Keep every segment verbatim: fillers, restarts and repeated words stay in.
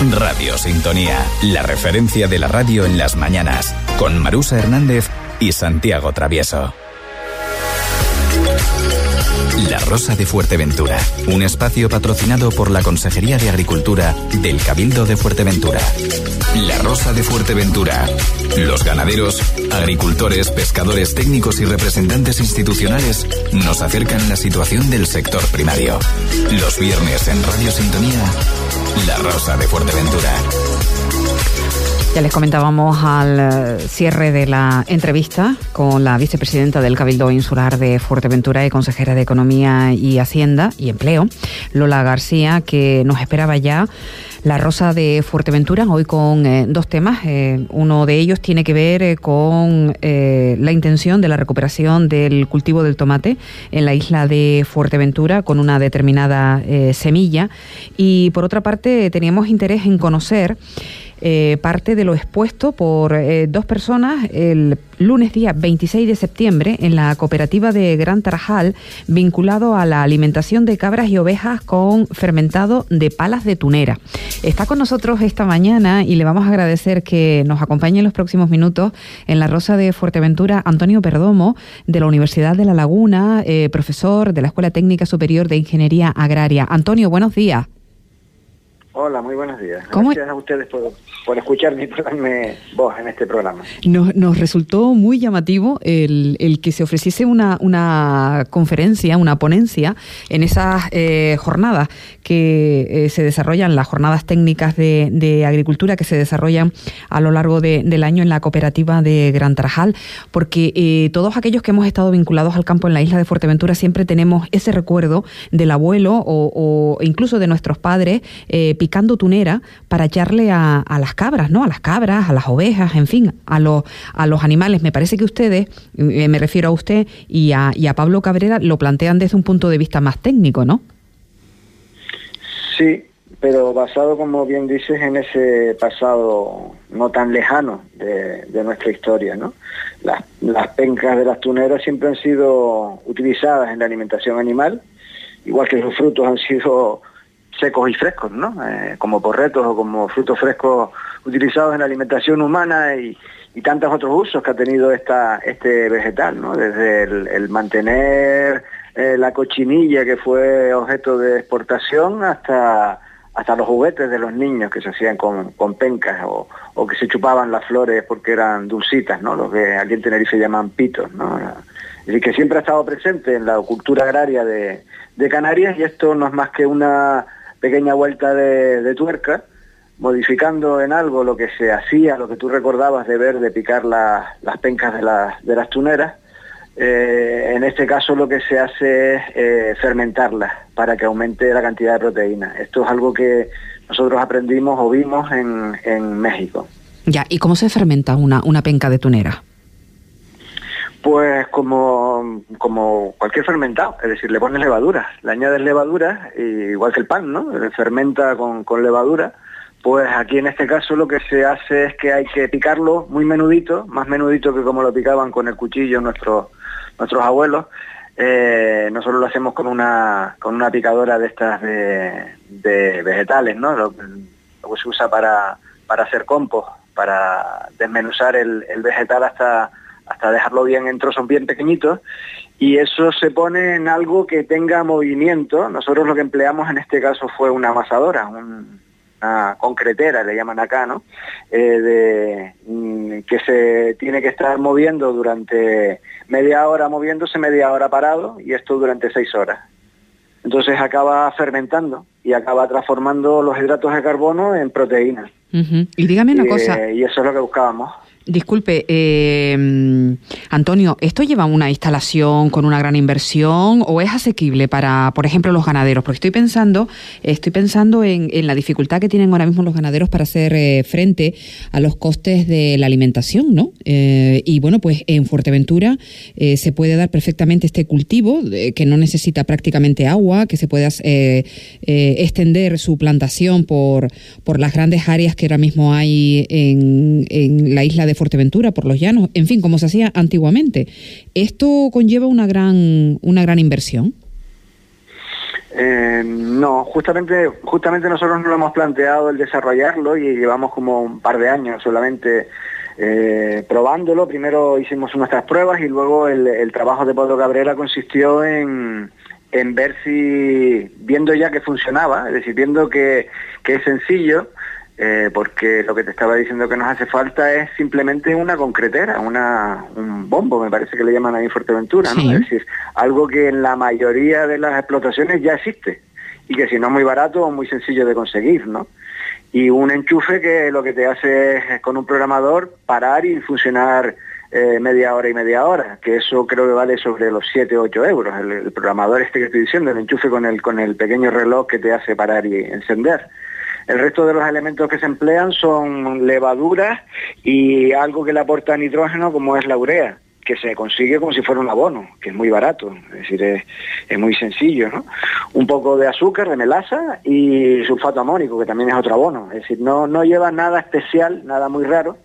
Radio Sintonía, la referencia de la radio en las mañanas, con Marusa Hernández y Santiago Travieso. La Rosa de Fuerteventura, un espacio patrocinado por la Consejería de Agricultura del Cabildo de Fuerteventura. La Rosa de Fuerteventura. Los ganaderos, agricultores, pescadores, técnicos y representantes institucionales nos acercan la situación del sector primario. Los viernes en Radio Sintonía, La Rosa de Fuerteventura. Ya les comentábamos al cierre de la entrevista con la vicepresidenta del Cabildo Insular de Fuerteventura y consejera de Economía y Hacienda y Empleo, Lola García, que nos esperaba ya La Rosa de Fuerteventura, hoy con eh, dos temas. Eh, uno de ellos tiene que ver eh, con eh, la intención de la recuperación del cultivo del tomate en la isla de Fuerteventura con una determinada eh, semilla. Y por otra parte, teníamos interés en conocer Eh, parte de lo expuesto por eh, dos personas el lunes día veintiséis de septiembre en la cooperativa de Gran Tarajal, vinculado a la alimentación de cabras y ovejas con fermentado de palas de tunera. Está con nosotros esta mañana y le vamos a agradecer que nos acompañe en los próximos minutos en La Rosa de Fuerteventura Antonio Perdomo, de la Universidad de La Laguna, eh, profesor de la Escuela Técnica Superior de Ingeniería Agraria. Antonio, buenos días. Hola, muy buenos días. Gracias a ustedes por, por escucharme y por darme voz en este programa. Nos, nos resultó muy llamativo el, el que se ofreciese una, una conferencia, una ponencia en esas eh, jornadas que eh, se desarrollan, las jornadas técnicas de, de agricultura que se desarrollan a lo largo de, del año en la cooperativa de Gran Tarajal, porque eh, todos aquellos que hemos estado vinculados al campo en la isla de Fuerteventura siempre tenemos ese recuerdo del abuelo o, o incluso de nuestros padres eh, picando tunera para echarle a, a las cabras, ¿no? A las cabras, a las ovejas, en fin, a los, a los animales. Me parece que ustedes, eh, me refiero a usted y a, y a Pablo Cabrera, lo plantean desde un punto de vista más técnico, ¿no? Sí, pero basado, como bien dices, en ese pasado no tan lejano de, de nuestra historia, ¿no? Las, las pencas de las tuneras siempre han sido utilizadas en la alimentación animal, igual que sus frutos han sido secos y frescos, ¿no? Eh, como porretos o como frutos frescos utilizados en la alimentación humana y, y tantos otros usos que ha tenido esta, este vegetal, ¿no? Desde el, el mantener eh, la cochinilla, que fue objeto de exportación, hasta, hasta los juguetes de los niños que se hacían con, con pencas o, o que se chupaban las flores porque eran dulcitas, ¿no? Lo que aquí en Tenerife llaman pitos, ¿no? Es decir, que siempre ha estado presente en la cultura agraria de, de Canarias, y esto no es más que una pequeña vuelta de, de tuerca, modificando en algo lo que se hacía, lo que tú recordabas de ver, de picar la, las pencas de, la, de las tuneras. Eh, en este caso lo que se hace es eh, fermentarlas para que aumente la cantidad de proteína. Esto es algo que nosotros aprendimos o vimos en, en México. Ya, ¿y cómo se fermenta una, una penca de tunera? Pues como, como cualquier fermentado, es decir, le pones levadura, le añades levadura, igual que el pan, ¿no? Fermenta con, con levadura. Pues aquí en este caso lo que se hace es que hay que picarlo muy menudito, más menudito que como lo picaban con el cuchillo nuestros nuestros abuelos. Eh, nosotros lo hacemos con una con una picadora de estas de, de vegetales, ¿no? Lo, lo que se usa para, para hacer compost, para desmenuzar el, el vegetal hasta... hasta dejarlo bien en trozos bien pequeñitos, y eso se pone en algo que tenga movimiento. Nosotros lo que empleamos en este caso fue una amasadora, un, una concretera, le llaman acá, ¿no? Eh, de, mm, que se tiene que estar moviendo durante media hora, moviéndose media hora parado, y esto durante seis horas. Entonces acaba fermentando y acaba transformando los hidratos de carbono en proteínas. Uh-huh. Y dígame una y, cosa. Y eso es lo que buscábamos. Disculpe, eh, Antonio, ¿esto lleva una instalación con una gran inversión o es asequible para, por ejemplo, los ganaderos? Porque estoy pensando, estoy pensando en, en la dificultad que tienen ahora mismo los ganaderos para hacer eh, frente a los costes de la alimentación, ¿no? Eh, y bueno, pues en Fuerteventura eh, se puede dar perfectamente este cultivo eh, que no necesita prácticamente agua, que se pueda eh, eh, extender su plantación por, por las grandes áreas que ahora mismo hay en, en la isla de Fuerteventura, por los llanos, en fin, como se hacía antiguamente. ¿Esto conlleva una gran una gran inversión? Eh, no, justamente, justamente nosotros no lo hemos planteado el desarrollarlo y llevamos como un par de años solamente eh, probándolo. Primero hicimos nuestras pruebas y luego el, el trabajo de Pablo Cabrera consistió en, en ver si, viendo ya que funcionaba, es decir, viendo que, que es sencillo, eh, porque lo que te estaba diciendo que nos hace falta es simplemente una concretera, una, un bombo, me parece que le llaman ahí en Fuerteventura, ¿no? Sí. Es decir, algo que en la mayoría de las explotaciones ya existe y que si no es muy barato o muy sencillo de conseguir, ¿no? Y un enchufe que lo que te hace es con un programador parar y funcionar eh, media hora y media hora, que eso creo que vale sobre los siete u ocho euros, el, el programador este que estoy diciendo, el enchufe con el, con el pequeño reloj que te hace parar y encender. El resto de los elementos que se emplean son levaduras y algo que le aporta nitrógeno, como es la urea, que se consigue como si fuera un abono, que es muy barato, es decir, es, es muy sencillo, ¿no? Un poco de azúcar, de melaza y sulfato amónico, que también es otro abono, es decir, no, no lleva nada especial, nada muy raro,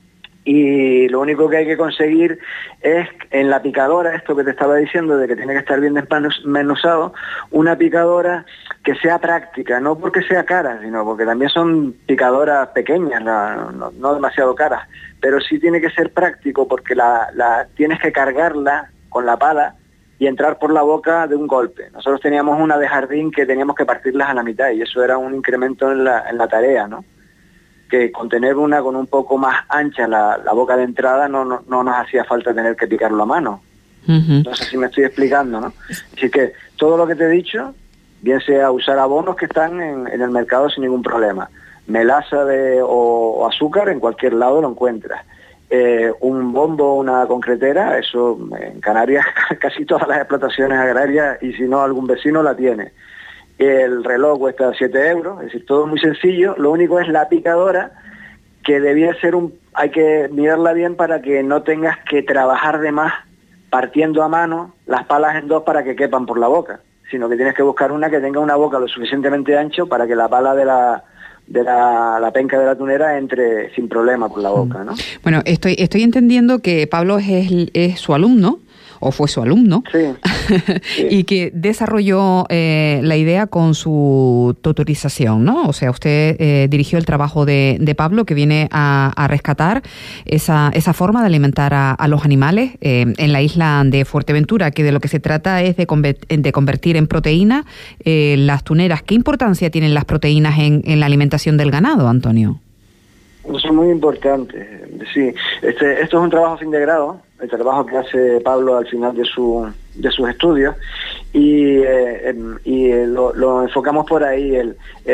y lo único que hay que conseguir es en la picadora, esto que te estaba diciendo de que tiene que estar bien desmenuzado, una picadora que sea práctica, no porque sea cara, sino porque también son picadoras pequeñas, la, no, no demasiado caras, pero sí tiene que ser práctico porque la, la tienes que cargarla con la pala y entrar por la boca de un golpe. Nosotros teníamos una de jardín que teníamos que partirlas a la mitad y eso era un incremento en la, en la tarea, ¿no? Que con tener una con un poco más ancha la, la boca de entrada no, no, no nos hacía falta tener que picarlo a mano. Uh-huh. No sé si me estoy explicando, ¿no? Así que todo lo que te he dicho, bien sea usar abonos que están en, en el mercado sin ningún problema, melaza de, o, o azúcar, en cualquier lado lo encuentras. Eh, un bombo, una concretera, eso en Canarias casi todas las explotaciones agrarias y si no algún vecino la tiene. El reloj cuesta siete euros, es decir, todo muy sencillo. Lo único es la picadora, que debía ser un... Hay que mirarla bien para que no tengas que trabajar de más partiendo a mano las palas en dos para que quepan por la boca, sino que tienes que buscar una que tenga una boca lo suficientemente ancho para que la pala de la... de la, la penca de la tunera entre sin problema por la boca, ¿no? Bueno, estoy, estoy entendiendo que Pablo es, es su alumno, o fue su alumno, sí, sí. y que desarrolló eh, la idea con su tutorización, ¿no? O sea, usted eh, dirigió el trabajo de, de Pablo, que viene a, a rescatar esa, esa forma de alimentar a, a los animales eh, en la isla de Fuerteventura, que de lo que se trata es de, conver- de convertir en proteína eh, las tuneras. ¿Qué importancia tienen las proteínas en, en la alimentación del ganado, Antonio? Eso es muy importante, sí. Este, esto es un trabajo a fin de grado, el trabajo que hace Pablo al final de su de sus estudios y, eh, y lo, lo enfocamos por ahí. El,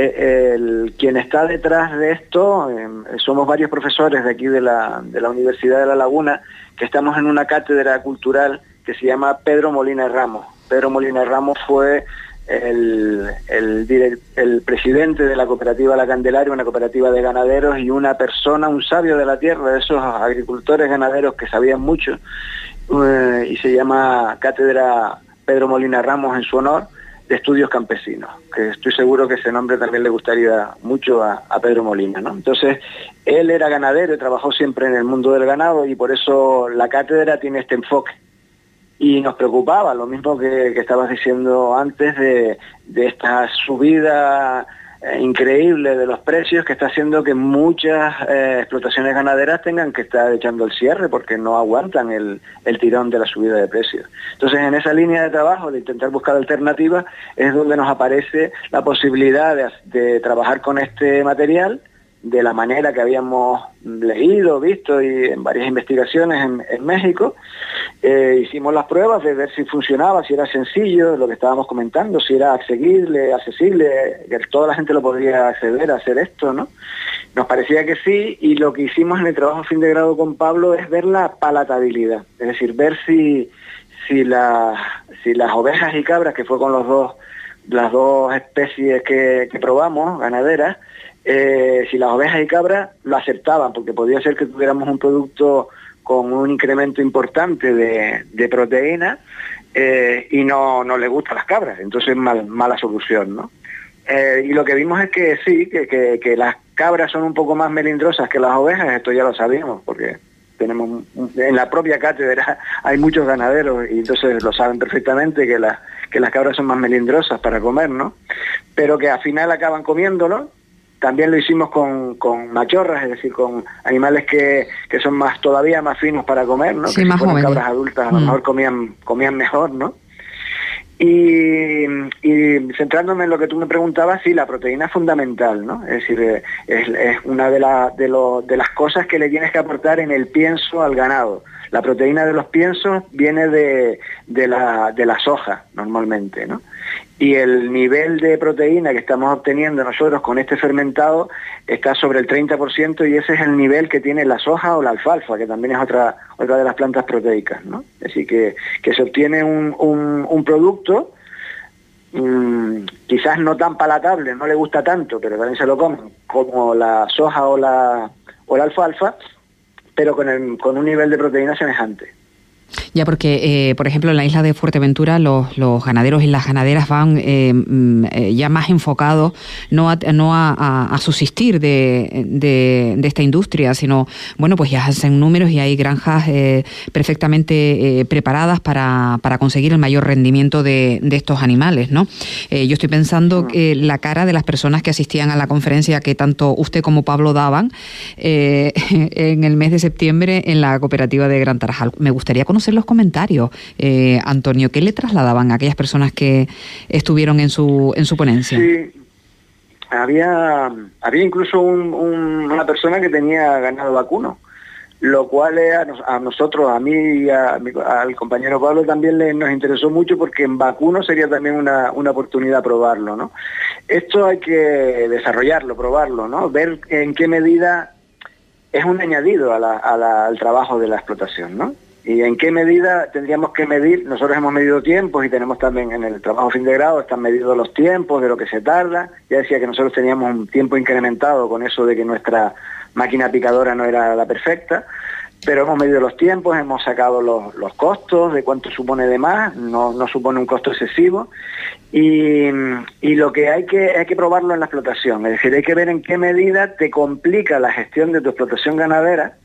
el quien está detrás de esto eh, somos varios profesores de aquí de la de la Universidad de La Laguna que estamos en una cátedra cultural que se llama Pedro Molina Ramos. Pedro Molina Ramos fue El, el, el presidente de la cooperativa La Candelaria, una cooperativa de ganaderos y una persona, un sabio de la tierra, de esos agricultores ganaderos que sabían mucho, eh, y se llama Cátedra Pedro Molina Ramos en su honor, de Estudios Campesinos, que estoy seguro que ese nombre también le gustaría mucho a, a Pedro Molina, ¿no? Entonces, él era ganadero y trabajó siempre en el mundo del ganado y por eso la cátedra tiene este enfoque. Y nos preocupaba, lo mismo que, que estabas diciendo antes, de, de esta subida eh, increíble de los precios que está haciendo que muchas eh, explotaciones ganaderas tengan que estar echando el cierre porque no aguantan el, el tirón de la subida de precios. Entonces, en esa línea de trabajo, de intentar buscar alternativas, es donde nos aparece la posibilidad de, de trabajar con este material de la manera que habíamos leído, visto y en varias investigaciones en, en México. Eh, hicimos las pruebas de ver si funcionaba, si era sencillo, lo que estábamos comentando, si era accesible, accesible, que toda la gente lo podría acceder a hacer esto, ¿no? Nos parecía que sí, y lo que hicimos en el trabajo fin de grado con Pablo es ver la palatabilidad, es decir, ver si, si, la, si las ovejas y cabras, que fue con los dos, las dos especies que, que probamos, ganaderas, Eh, si las ovejas y cabras lo aceptaban, porque podía ser que tuviéramos un producto con un incremento importante de, de proteína eh, y no, no le gustan las cabras, entonces mal, mala solución, ¿no? Eh, y lo que vimos es que sí, que, que, que las cabras son un poco más melindrosas que las ovejas, esto ya lo sabíamos, porque tenemos en la propia cátedra hay muchos ganaderos y entonces lo saben perfectamente que las que las cabras son más melindrosas para comer, ¿no? Pero que al final acaban comiéndolo. También lo hicimos con, con machorras, es decir, con animales que, que son más todavía más finos para comer, ¿no? Sí, que más si fueran jóvenes. cabras adultas a lo Mm. mejor comían comían mejor, ¿no? Y, y centrándome en lo que tú me preguntabas, sí, la proteína es fundamental, ¿no? Es decir, eh, es, es una de, la, de, lo, de las cosas que le tienes que aportar en el pienso al ganado. La proteína de los piensos viene de, de, la, de la soja, normalmente, ¿no? Y el nivel de proteína que estamos obteniendo nosotros con este fermentado está sobre el treinta por ciento y ese es el nivel que tiene la soja o la alfalfa, que también es otra otra de las plantas proteicas, ¿no? Así que, que se obtiene un, un, un producto mmm, quizás no tan palatable, no le gusta tanto, pero también se lo comen, como la soja o la, o la alfalfa, pero con, el, con un nivel de proteína semejante. Ya, porque, eh, por ejemplo, en la isla de Fuerteventura los, los ganaderos y las ganaderas van eh, eh, ya más enfocados no a, no a, a, a subsistir de, de, de esta industria, sino, bueno, pues ya hacen números y hay granjas eh, perfectamente eh, preparadas para, para conseguir el mayor rendimiento de, de estos animales, ¿no? Eh, yo estoy pensando que la cara de las personas que asistían a la conferencia que tanto usted como Pablo daban eh, en el mes de septiembre en la cooperativa de Gran Tarajal. Me gustaría conocer los comentarios, eh, Antonio, ¿qué le trasladaban a aquellas personas que estuvieron en su en su ponencia? Sí, había había incluso un, un, una persona que tenía ganado vacuno, lo cual a, a nosotros, a mí y a, a, al compañero Pablo también le, nos interesó mucho porque en vacuno sería también una, una oportunidad probarlo, ¿no? Esto hay que desarrollarlo, probarlo, ¿no? Ver en qué medida es un añadido a la, a la, al trabajo de la explotación, ¿no? Y en qué medida tendríamos que medir. Nosotros hemos medido tiempos y tenemos también en el trabajo fin de grado, están medidos los tiempos de lo que se tarda. Ya decía que nosotros teníamos un tiempo incrementado con eso de que nuestra máquina picadora no era la perfecta, pero hemos medido los tiempos, hemos sacado los, los costos, de cuánto supone de más, no, no supone un costo excesivo, y, y lo que hay que hay que probarlo en la explotación, es decir, hay que ver en qué medida te complica la gestión de tu explotación ganadera,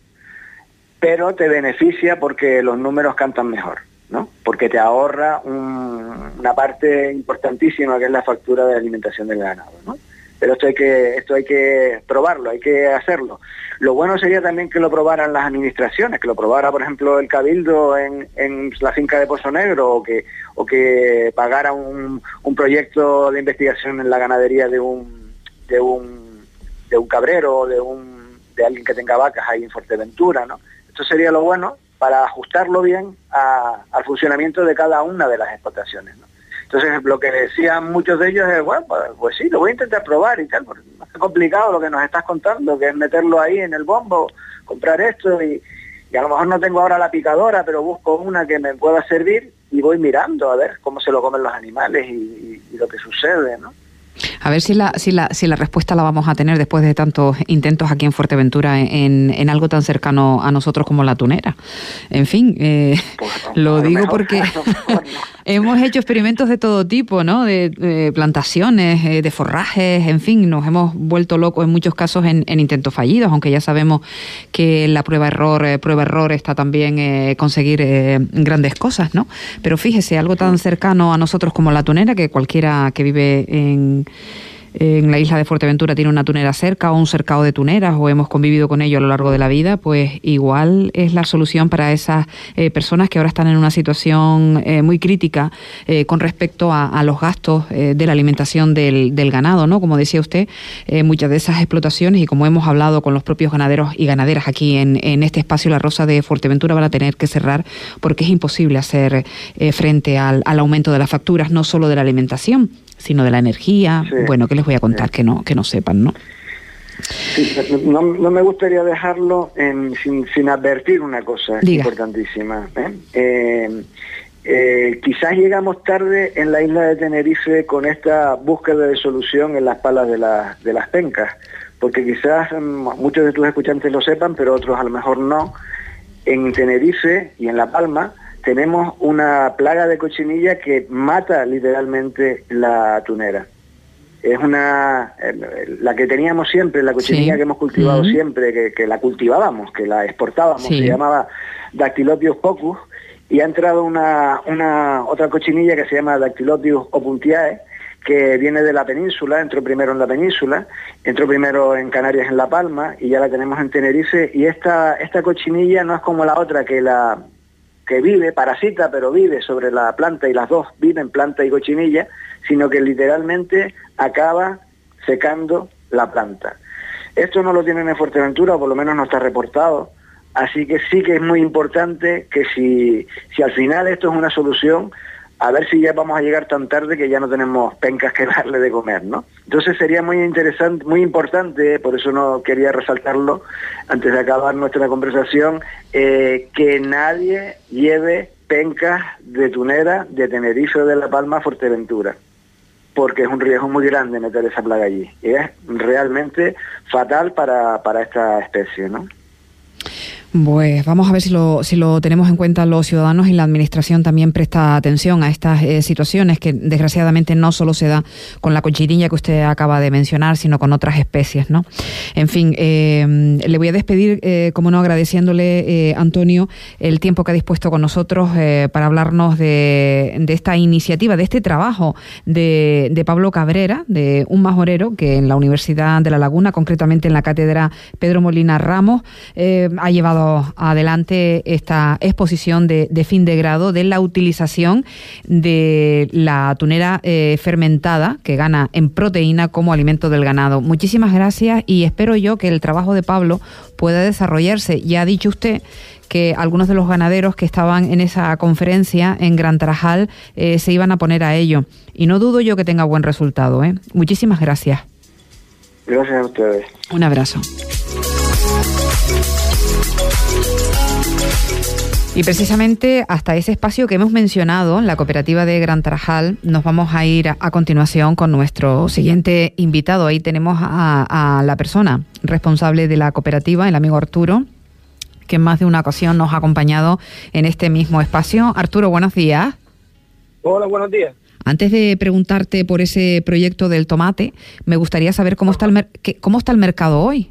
pero te beneficia porque los números cantan mejor, ¿no? Porque te ahorra un, una parte importantísima que es la factura de alimentación del ganado, ¿no? Pero esto hay que esto hay que probarlo, hay que hacerlo. Lo bueno sería también que lo probaran las administraciones, que lo probara, por ejemplo, el Cabildo en, en la finca de Pozo Negro, o que o que pagara un, un proyecto de investigación en la ganadería de un de un de un cabrero o de un de alguien que tenga vacas ahí en Fuerteventura, ¿no? Esto sería lo bueno para ajustarlo bien a, al funcionamiento de cada una de las explotaciones, ¿no? Entonces, lo que decían muchos de ellos es, bueno, pues, pues sí, lo voy a intentar probar y tal, porque no es complicado lo que nos estás contando, que es meterlo ahí en el bombo, comprar esto, y, y a lo mejor no tengo ahora la picadora, pero busco una que me pueda servir y voy mirando a ver cómo se lo comen los animales y, y, y lo que sucede, ¿no? A ver si la, si la si la respuesta la vamos a tener después de tantos intentos aquí en Fuerteventura en, en algo tan cercano a nosotros como la tunera. En fin, eh, pues no, lo digo mejor, porque no. hemos hecho experimentos de todo tipo, ¿no? De, de plantaciones, eh, de forrajes, en fin, nos hemos vuelto locos en muchos casos en, en intentos fallidos, aunque ya sabemos que la prueba-error, eh, prueba-error está también eh, conseguir eh, grandes cosas, ¿no? Pero fíjese, algo tan cercano a nosotros como la tunera, que cualquiera que vive en en la isla de Fuerteventura tiene una tunera cerca o un cercado de tuneras o hemos convivido con ello a lo largo de la vida, pues igual es la solución para esas eh, personas que ahora están en una situación eh, muy crítica eh, con respecto a, a los gastos eh, de la alimentación del, del ganado, ¿no? Como decía usted, eh, muchas de esas explotaciones, y como hemos hablado con los propios ganaderos y ganaderas aquí en, en este espacio La Rosa de Fuerteventura, van a tener que cerrar porque es imposible hacer eh, frente al, al aumento de las facturas, no solo de la alimentación, sino de la energía. Sí. Bueno, ¿qué les voy a contar? Sí. que no que no sepan, ¿no? Sí, no, no me gustaría dejarlo en, sin, sin advertir una cosa Diga. importantísima. ¿eh? Eh, eh, quizás llegamos tarde en la isla de Tenerife con esta búsqueda de solución en las palas de, la, de las pencas, porque quizás muchos de tus escuchantes lo sepan, pero otros a lo mejor no. En Tenerife y en La Palma tenemos una plaga de cochinilla que mata literalmente la tunera. es una eh, la que teníamos siempre, la cochinilla sí. que hemos cultivado uh-huh. siempre, que, que la cultivábamos, que la exportábamos, sí. se llamaba Dactylopius pocus, y ha entrado una, una otra cochinilla que se llama Dactylopius opuntiae, que viene de la península, entró primero en la península, entró primero en Canarias, en La Palma, y ya la tenemos en Tenerife, y esta, esta cochinilla no es como la otra que la que vive, parasita, pero vive sobre la planta, y las dos viven, planta y cochinilla, sino que literalmente acaba secando la planta. Esto no lo tienen en Fuerteventura, o por lo menos no está reportado, así que sí que es muy importante que si, si al final esto es una solución, a ver si ya vamos a llegar tan tarde que ya no tenemos pencas que darle de comer, ¿no? Entonces sería muy interesante, muy importante, por eso no quería resaltarlo antes de acabar nuestra conversación, eh, que nadie lleve pencas de tunera de Tenerife o de La Palma a Fuerteventura, porque es un riesgo muy grande meter esa plaga allí. Y es realmente fatal para, para esta especie, ¿no? Pues vamos a ver si lo, si lo tenemos en cuenta los ciudadanos, y la administración también presta atención a estas eh, situaciones que desgraciadamente no solo se da con la cochinilla que usted acaba de mencionar, sino con otras especies, ¿no? En fin, eh, le voy a despedir, eh, como no, agradeciéndole, eh, Antonio, el tiempo que ha dispuesto con nosotros eh, para hablarnos de, de esta iniciativa, de este trabajo de, de Pablo Cabrera, de un majorero que en la Universidad de La Laguna, concretamente en la cátedra Pedro Molina Ramos, eh, ha llevado adelante esta exposición de, de fin de grado de la utilización de la tunera eh, fermentada, que gana en proteína como alimento del ganado. Muchísimas gracias, y espero yo que el trabajo de Pablo pueda desarrollarse. Ya ha dicho usted que algunos de los ganaderos que estaban en esa conferencia en Gran Tarajal eh, se iban a poner a ello, y no dudo yo que tenga buen resultado, ¿eh? Muchísimas gracias. Gracias a ustedes. Un abrazo. Y precisamente hasta ese espacio que hemos mencionado, la cooperativa de Gran Tarajal, nos vamos a ir a, a continuación con nuestro siguiente invitado. Ahí tenemos a, a la persona responsable de la cooperativa, el amigo Arturo, que en más de una ocasión nos ha acompañado en este mismo espacio. Arturo, buenos días. Hola, buenos días. Antes de preguntarte por ese proyecto del tomate, me gustaría saber cómo está el, mer- cómo está el mercado hoy.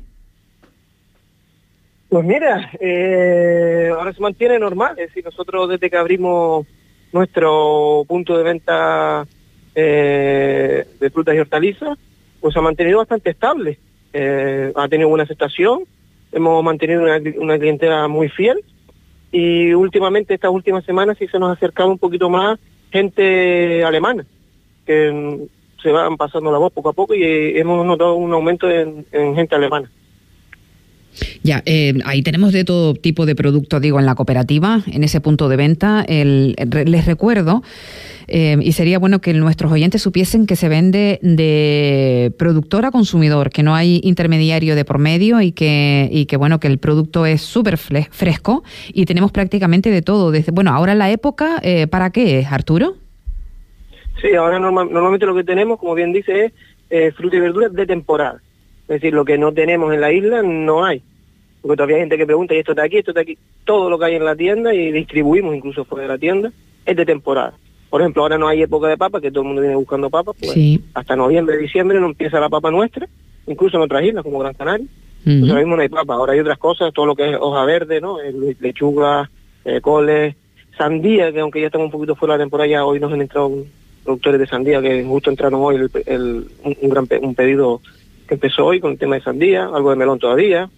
Pues mira, eh, ahora se mantiene normal, es decir, nosotros desde que abrimos nuestro punto de venta eh, de frutas y hortalizas, pues se ha mantenido bastante estable, eh, ha tenido buena aceptación, hemos mantenido una, una clientela muy fiel, y últimamente, estas últimas semanas, sí se nos ha acercado un poquito más gente alemana, que mm, se van pasando la voz poco a poco, y eh, hemos notado un aumento en, en gente alemana. Ya, eh, ahí tenemos de todo tipo de productos, digo, en la cooperativa, en ese punto de venta. El, les recuerdo, eh, y sería bueno que nuestros oyentes supiesen que se vende de productor a consumidor, que no hay intermediario de por medio, y que, y que bueno, que el producto es súper fresco, y tenemos prácticamente de todo. Desde, bueno, ahora la época, eh, ¿para qué es, Arturo? Sí, ahora normal, normalmente lo que tenemos, como bien dice, es eh, fruta y verduras de temporada. Es decir, lo que no tenemos en la isla no hay. Porque todavía hay gente que pregunta, y esto está aquí, esto está aquí. Todo lo que hay en la tienda, y distribuimos incluso fuera de la tienda, es de temporada. Por ejemplo, ahora no hay época de papa, que todo el mundo viene buscando papas, pues sí. Hasta noviembre, diciembre no empieza la papa nuestra, incluso en otras islas como Gran Canaria. Uh-huh. Entonces ahora mismo no hay papa, ahora hay otras cosas, todo lo que es hoja verde, ¿no? Lechuga, eh, coles, sandía, que aunque ya estamos un poquito fuera de la temporada, ya hoy nos han entrado productores de sandía, que justo entraron hoy el, el, un, un gran pe- un pedido que empezó hoy con el tema de sandía, algo de melón todavía.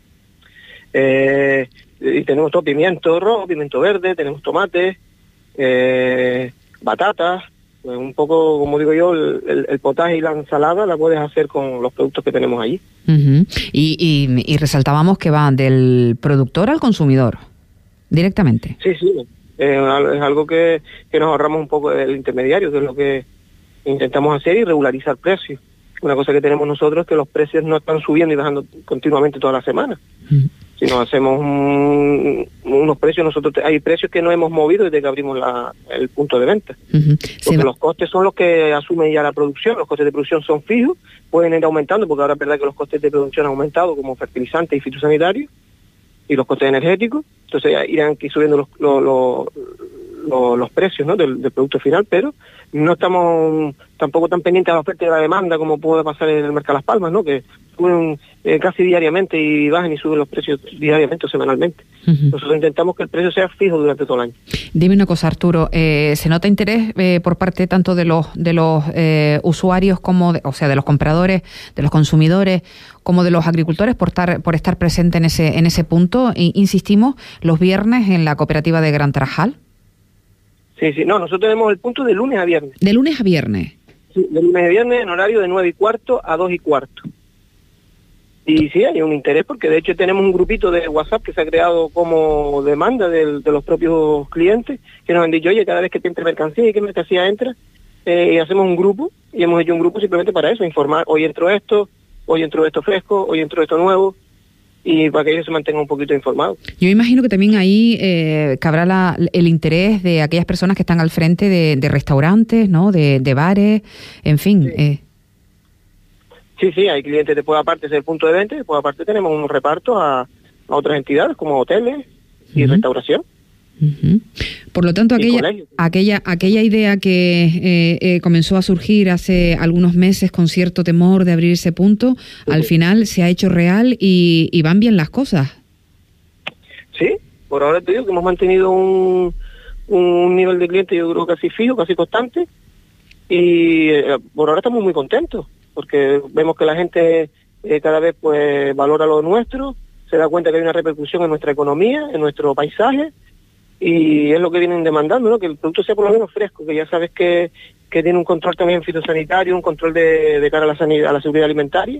Eh, y tenemos todo, pimiento rojo, pimiento verde, tenemos tomates, eh, batatas, pues un poco, como digo yo, el, el, el potaje y la ensalada la puedes hacer con los productos que tenemos allí. Uh-huh. Y, y, y resaltábamos que va del productor al consumidor, directamente. Sí, sí, eh, es algo que, que nos ahorramos un poco del intermediario, que es lo que intentamos hacer, y regularizar precios. Una cosa que tenemos nosotros es que los precios no están subiendo y bajando continuamente toda la semana. Uh-huh. Si nos hacemos un, unos precios, nosotros hay precios que no hemos movido desde que abrimos la, el punto de venta. Uh-huh. Porque los costes son los que asume ya la producción, los costes de producción son fijos, pueden ir aumentando, porque ahora es verdad que los costes de producción han aumentado como fertilizantes y fitosanitarios, y los costes energéticos, entonces irán subiendo los, los, los, lo, los precios, ¿no?, del, del producto final, pero no estamos tampoco tan pendientes a la oferta y a la demanda como puede pasar en el mercado Las Palmas, ¿no?, que suben eh, casi diariamente y bajan y suben los precios diariamente o semanalmente. Uh-huh. Nosotros intentamos que el precio sea fijo durante todo el año. Dime una cosa, Arturo, eh, ¿se nota interés eh, por parte tanto de los de los eh, usuarios como, de, o sea, de los compradores, de los consumidores, como de los agricultores por estar por estar presente en ese en ese punto? E, insistimos, los viernes en la cooperativa de Gran Tarajal. Sí, sí, no, nosotros tenemos el punto de lunes a viernes. ¿De lunes a viernes? Sí, de lunes a viernes en horario de nueve y cuarto a dos y cuarto. Y sí, hay un interés porque de hecho tenemos un grupito de WhatsApp que se ha creado como demanda de, de los propios clientes que nos han dicho, oye, cada vez que te entre mercancía y qué mercancía entra, eh, hacemos un grupo y hemos hecho un grupo simplemente para eso, informar, hoy entró esto, hoy entró esto fresco, hoy entró esto nuevo, y para que ellos se mantengan un poquito informados. Yo imagino que también ahí eh, cabrá la, el interés de aquellas personas que están al frente de, de restaurantes, ¿no?, de, de bares, en fin. Sí. Eh. Sí, sí, hay clientes después aparte del punto de venta, después aparte tenemos un reparto a, a otras entidades como hoteles y uh-huh. restauración. Uh-huh. Por lo tanto, aquella aquella aquella idea que eh, eh, comenzó a surgir hace algunos meses con cierto temor de abrir ese punto, uh-huh. al final se ha hecho real y, y van bien las cosas. Sí, por ahora te digo que hemos mantenido un, un nivel de cliente, yo creo, casi fijo, casi constante, y eh, por ahora estamos muy contentos porque vemos que la gente eh, cada vez pues valora lo nuestro, se da cuenta que hay una repercusión en nuestra economía, en nuestro paisaje, y es lo que vienen demandando, ¿no?, que el producto sea por lo menos fresco, que ya sabes que, que tiene un control también fitosanitario, un control de, de cara a la sanidad, a la seguridad alimentaria,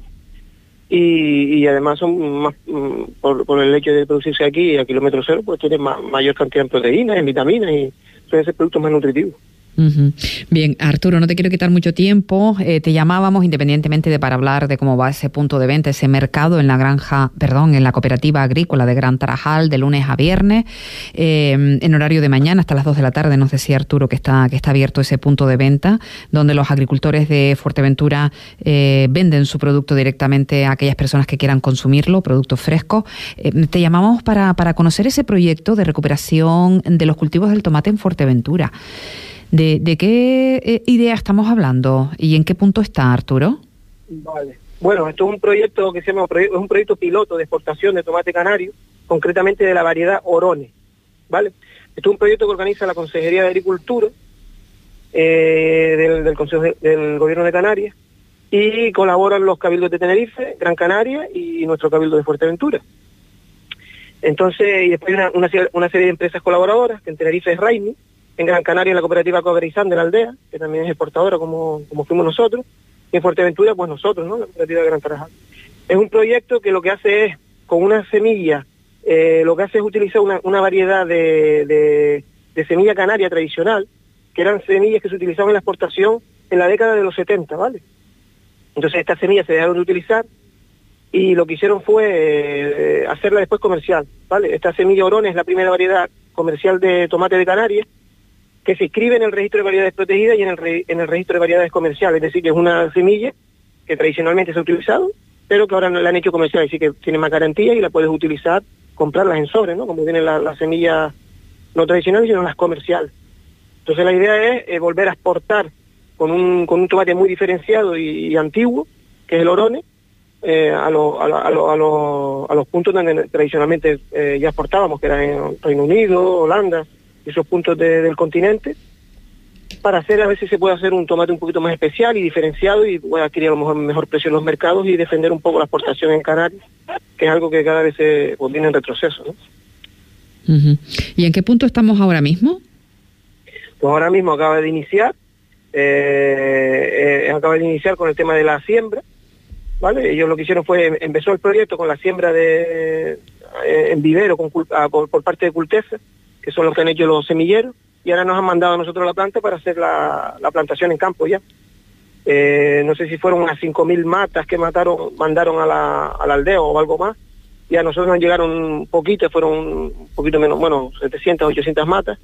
y, y además son más, por, por el hecho de producirse aquí a kilómetro cero, pues tiene ma, mayor cantidad de proteínas, en vitaminas, y suelen ser productos más nutritivos. Uh-huh. Bien, Arturo, no te quiero quitar mucho tiempo. Eh, te llamábamos independientemente de para hablar de cómo va ese punto de venta, ese mercado en la granja, perdón, en la cooperativa agrícola de Gran Tarajal de lunes a viernes, eh, en horario de mañana hasta las dos de la tarde. No sé si, Arturo, que está que está abierto ese punto de venta donde los agricultores de Fuerteventura eh, venden su producto directamente a aquellas personas que quieran consumirlo, productos frescos. Eh, te llamamos para, para conocer ese proyecto de recuperación de los cultivos del tomate en Fuerteventura. ¿De, de qué eh, idea estamos hablando y en qué punto está, Arturo? Vale. Bueno, esto es un proyecto que se llama es un proyecto piloto de exportación de tomate canario, concretamente de la variedad Orone, ¿vale? Esto es un proyecto que organiza la Consejería de Agricultura eh, del, del Consejo de, del Gobierno de Canarias, y colaboran los cabildos de Tenerife, Gran Canaria y nuestro cabildo de Fuerteventura. Entonces, y después hay una, una, una serie de empresas colaboradoras, que en Tenerife es Raimi, en Gran Canaria la cooperativa Coberizán de la aldea, que también es exportadora como, como fuimos nosotros, y en Fuerteventura pues nosotros, ¿no?, la cooperativa de Gran Tarajal. Es un proyecto que lo que hace es, con una semilla, eh, lo que hace es utilizar una, una variedad de, de, de semilla canaria tradicional, que eran semillas que se utilizaban en la exportación en la década de los setenta, ¿vale? Entonces estas semillas se dejaron de utilizar y lo que hicieron fue eh, hacerla después comercial, ¿vale? Esta semilla Orone es la primera variedad comercial de tomate de Canarias, que se inscribe en el registro de variedades protegidas y en el, re, en el registro de variedades comerciales, es decir, que es una semilla que tradicionalmente se ha utilizado, pero que ahora la han hecho comercial, así que tiene más garantía y la puedes utilizar, comprarlas en sobre, ¿no?, como vienen las la semillas no tradicionales, sino las comerciales. Entonces la idea es eh, volver a exportar con un, con un tomate muy diferenciado y, y antiguo, que es el Orone, eh, a, lo, a, lo, a, lo, a, lo, a los puntos donde tradicionalmente eh, ya exportábamos, que eran en Reino Unido, Holanda, esos puntos de, del continente, para hacer, a ver si se puede hacer un tomate un poquito más especial y diferenciado y pueda adquirir a lo mejor mejor precio en los mercados y defender un poco la exportación en Canarias, que es algo que cada vez se pues, viene en retroceso, ¿no? Uh-huh. ¿Y en qué punto estamos ahora mismo? Pues ahora mismo acaba de iniciar, eh, eh, acaba de iniciar con el tema de la siembra, ¿vale? Ellos lo que hicieron fue, empezó el proyecto con la siembra de eh, en vivero con, a, por, por parte de Cultesa, que son los que han hecho los semilleros, y ahora nos han mandado a nosotros la planta para hacer la, la plantación en campo ya. Eh, no sé si fueron unas cinco mil matas que mataron, mandaron a la, a la aldea o algo más, y a nosotros nos llegaron un poquito, fueron un poquito menos, bueno, setecientas, ochocientas matas,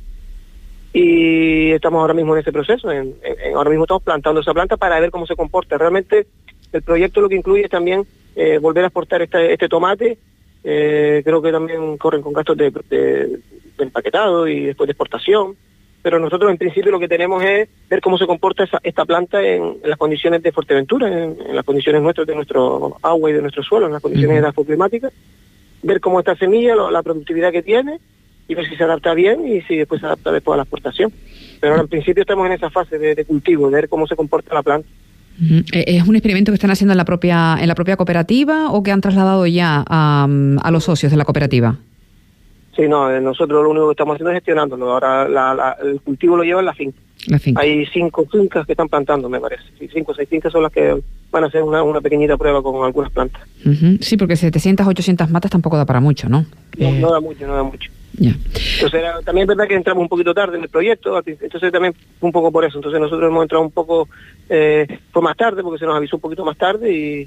y estamos ahora mismo en ese proceso, en, en, ahora mismo estamos plantando esa planta para ver cómo se comporta. Realmente el proyecto lo que incluye es también eh, volver a exportar este, este tomate, eh, creo que también corren con gastos de, de, de empaquetado y después de exportación, pero nosotros en principio lo que tenemos es ver cómo se comporta esa, esta planta en, en las condiciones de Fuerteventura, en, en las condiciones nuestras de nuestro agua y de nuestro suelo, en las condiciones uh-huh. edafoclimáticas, ver cómo esta semilla, lo, la productividad que tiene, y ver si se adapta bien y si después se adapta después a la exportación. Pero ahora en principio estamos en esa fase de, de cultivo, de ver cómo se comporta la planta. Uh-huh. ¿Es un experimento que están haciendo en la propia en la propia cooperativa o que han trasladado ya a, a los socios de la cooperativa? Sí, no, nosotros lo único que estamos haciendo es gestionándolo. Ahora la, la, el cultivo lo lleva en la finca. La finca. Hay cinco fincas que están plantando, me parece. Sí, cinco o seis fincas son las que van a hacer una, una pequeñita prueba con algunas plantas. Uh-huh. Sí, porque setecientas, ochocientas matas tampoco da para mucho, ¿no? No, eh... no da mucho, no da mucho. Yeah. Entonces era, también es verdad que entramos un poquito tarde en el proyecto, entonces también un poco por eso. Entonces nosotros hemos entrado un poco, eh, fue más tarde porque se nos avisó un poquito más tarde y,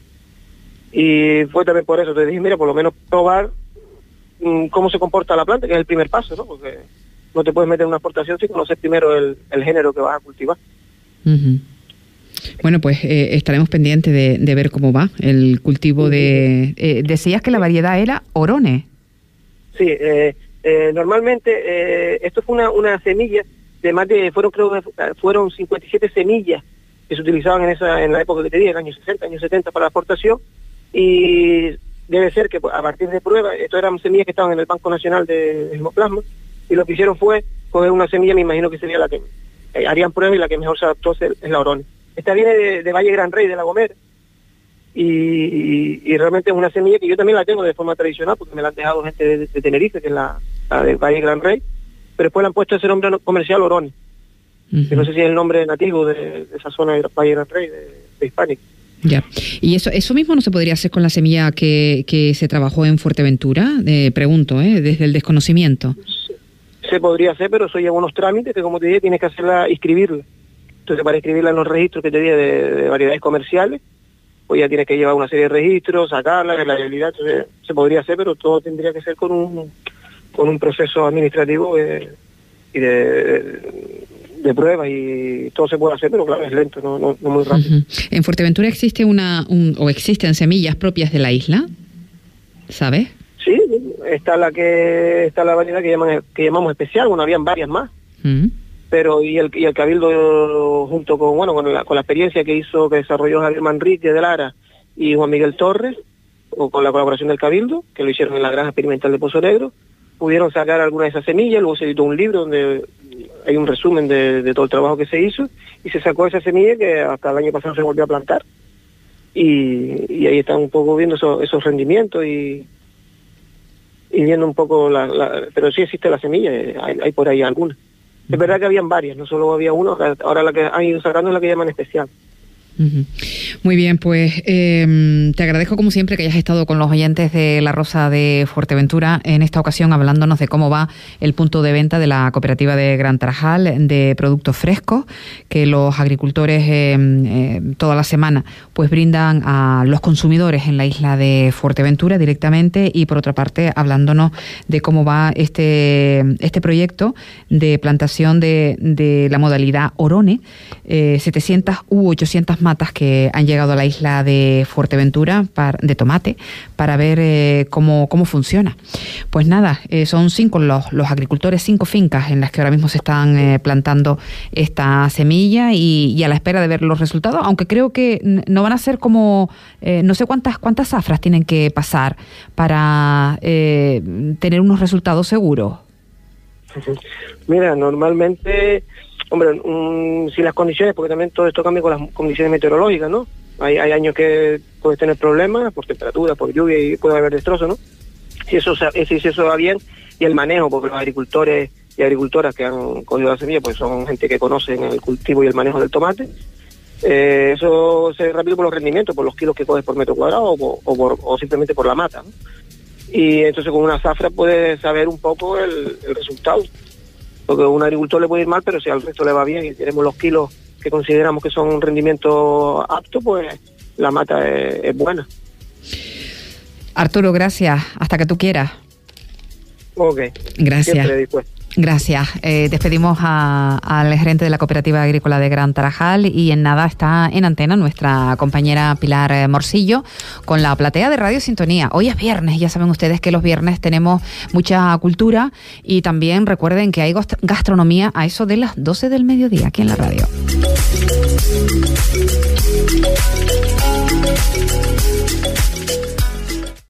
y fue también por eso. Entonces dije, mira, por lo menos probar mmm, cómo se comporta la planta, que es el primer paso, ¿no? Porque no te puedes meter en una exportación si conoces primero el, el género que vas a cultivar. Uh-huh. Bueno, pues eh, estaremos pendientes de, de ver cómo va el cultivo de... Eh, decías que la variedad era Orone. Sí, eh, eh, normalmente eh, esto fue una, una semilla de más de, fueron creo que fueron cincuenta y siete semillas que se utilizaban en esa en la época que te dije, en los años sesenta, años setenta para la exportación, y debe ser que a partir de pruebas, esto eran semillas que estaban en el Banco Nacional de Germoplasma, y lo que hicieron fue coger una semilla, me imagino que sería la que eh, harían pruebas y la que mejor se adaptó es la Orone. Esta viene de, de Valle Gran Rey, de La Gomera, y, y, y realmente es una semilla que yo también la tengo de forma tradicional, porque me la han dejado gente de, de Tenerife, que es la, la de Valle Gran Rey, pero después le han puesto ese nombre comercial Orone, uh-huh. que no sé si es el nombre nativo de, de esa zona de Valle Gran Rey, de, de Hispánica. Ya. ¿Y eso eso mismo no se podría hacer con la semilla que, que se trabajó en Fuerteventura? Eh, pregunto, ¿eh? Desde el desconocimiento. Se, se podría hacer, pero eso lleva unos trámites que, como te dije, tienes que hacerla, inscribirla. Entonces, para inscribirla en los registros que te dije de, de variedades comerciales, pues ya tienes que llevar una serie de registros, sacarla, de la viabilidad. Entonces, se podría hacer, pero todo tendría que ser con un con un proceso administrativo eh, y de, de pruebas, y todo se puede hacer, pero claro, es lento, no, no, no muy rápido. Uh-huh. ¿En Fuerteventura existe una un, o existen semillas propias de la isla? ¿Sabes? Sí, está la que está la variedad que llaman que llamamos especial. Bueno, habían varias más. Uh-huh. Pero y el, y el Cabildo, junto con bueno con la, con la experiencia que hizo, que desarrolló Javier Manrique de Lara y Juan Miguel Torres, o con la colaboración del Cabildo, que lo hicieron en la granja experimental de Pozo Negro, pudieron sacar algunas de esas semillas. Luego se editó un libro donde hay un resumen de, de todo el trabajo que se hizo, y se sacó esa semilla que hasta el año pasado se volvió a plantar, y, y ahí están un poco viendo eso, esos rendimientos y, y viendo un poco la, la pero sí existe la semilla, hay, hay por ahí algunas. Es verdad que habían varias, no solo había uno, ahora la que han ido sacando es la que llaman especial. Uh-huh. Muy bien, pues eh, te agradezco como siempre que hayas estado con los oyentes de La Rosa de Fuerteventura, en esta ocasión hablándonos de cómo va el punto de venta de la cooperativa de Gran Tarajal de productos frescos que los agricultores eh, eh, toda la semana pues brindan a los consumidores en la isla de Fuerteventura directamente, y por otra parte hablándonos de cómo va este este proyecto de plantación de, de la modalidad Orone, eh, setecientas u ochocientas matas que han llegado a la isla de Fuerteventura para, de tomate, para ver eh, cómo, cómo funciona. Pues nada, eh, son cinco los, los agricultores, cinco fincas en las que ahora mismo se están eh, plantando esta semilla, y, y a la espera de ver los resultados, aunque creo que no van a ser como, eh, no sé cuántas, cuántas zafras tienen que pasar para eh, tener unos resultados seguros. Mira, normalmente... Hombre, um, si las condiciones, porque también todo esto cambia con las condiciones meteorológicas, ¿no? Hay, hay años que puedes tener problemas por temperatura, por lluvia, y puede haber destrozos, ¿no? Si eso, si eso va bien, y el manejo, porque los agricultores y agricultoras que han cogido la semilla, pues son gente que conocen el cultivo y el manejo del tomate, eh, eso se ve rápido por los rendimientos, por los kilos que coges por metro cuadrado, o, o, por, o simplemente por la mata, ¿no? Y entonces con una zafra puedes saber un poco el, el resultado. Porque a un agricultor le puede ir mal, pero si al resto le va bien y tenemos los kilos que consideramos que son un rendimiento apto, pues la mata es, es buena. Arturo, gracias. Hasta que tú quieras. Ok. Gracias. Siempre dispuesto. Gracias. Eh, despedimos a, al gerente de la Cooperativa Agrícola de Gran Tarajal y en nada está en antena nuestra compañera Pilar Morcillo con la platea de Radio Sintonía. Hoy es viernes, ya saben ustedes que los viernes tenemos mucha cultura y también recuerden que hay gastronomía a eso de las doce del mediodía aquí en la radio.